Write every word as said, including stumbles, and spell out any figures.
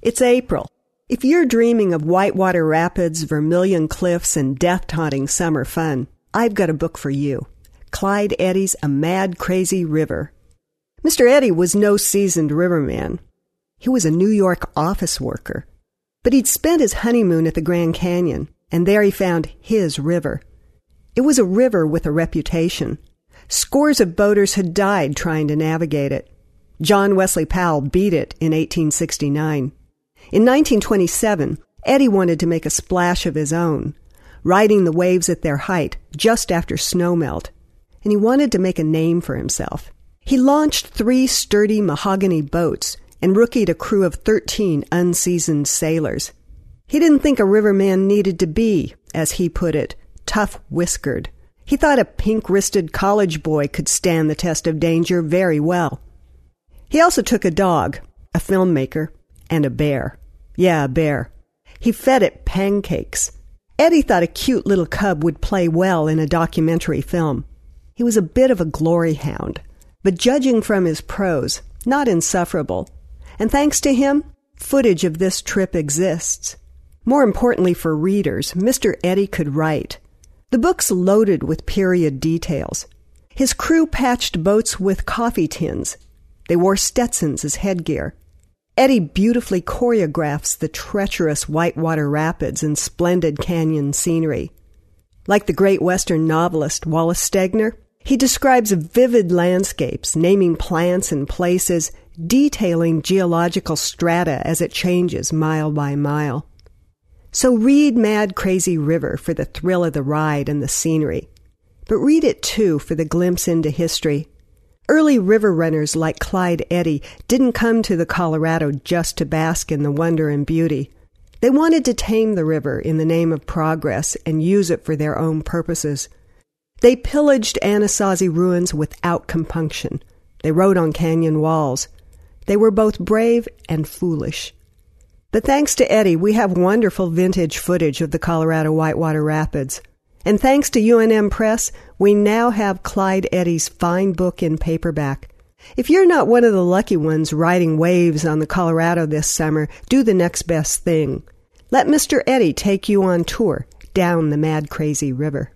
It's April. If you're dreaming of whitewater rapids, Vermilion Cliffs, and death-taunting summer fun, I've got a book for you. Clyde Eddy's A Mad Crazy River. Mister Eddy was no seasoned riverman. He was a New York office worker. But he'd spent his honeymoon at the Grand Canyon, and there he found his river. It was a river with a reputation. Scores of boaters had died trying to navigate it. John Wesley Powell beat it in eighteen sixty-nine. In nineteen twenty-seven, Eddy wanted to make a splash of his own, riding the waves at their height just after snowmelt, and he wanted to make a name for himself. He launched three sturdy mahogany boats and rookied a crew of thirteen unseasoned sailors. He didn't think a riverman needed to be, as he put it, tough-whiskered. He thought a pink-wristed college boy could stand the test of danger very well. He also took a dog, a filmmaker, and a bear. Yeah, a bear. He fed it pancakes. Eddy thought a cute little cub would play well in a documentary film. He was a bit of a glory hound, but judging from his prose, not insufferable. And thanks to him, footage of this trip exists. More importantly for readers, Mister Eddy could write. The book's loaded with period details. His crew patched boats with coffee tins. They wore Stetsons as headgear. Eddy beautifully choreographs the treacherous whitewater rapids and splendid canyon scenery. Like the great Western novelist Wallace Stegner, he describes vivid landscapes, naming plants and places, detailing geological strata as it changes mile by mile. So read Mad Crazy River for the thrill of the ride and the scenery. But read it, too, for the glimpse into history. Early river runners like Clyde Eddy didn't come to the Colorado just to bask in the wonder and beauty. They wanted to tame the river in the name of progress and use it for their own purposes. They pillaged Anasazi ruins without compunction. They wrote on canyon walls. They were both brave and foolish. But thanks to Eddy, we have wonderful vintage footage of the Colorado Whitewater Rapids. And thanks to U N M Press, we now have Clyde Eddy's fine book in paperback. If you're not one of the lucky ones riding waves on the Colorado this summer, do the next best thing. Let Mister Eddy take you on tour down the Mad Crazy River.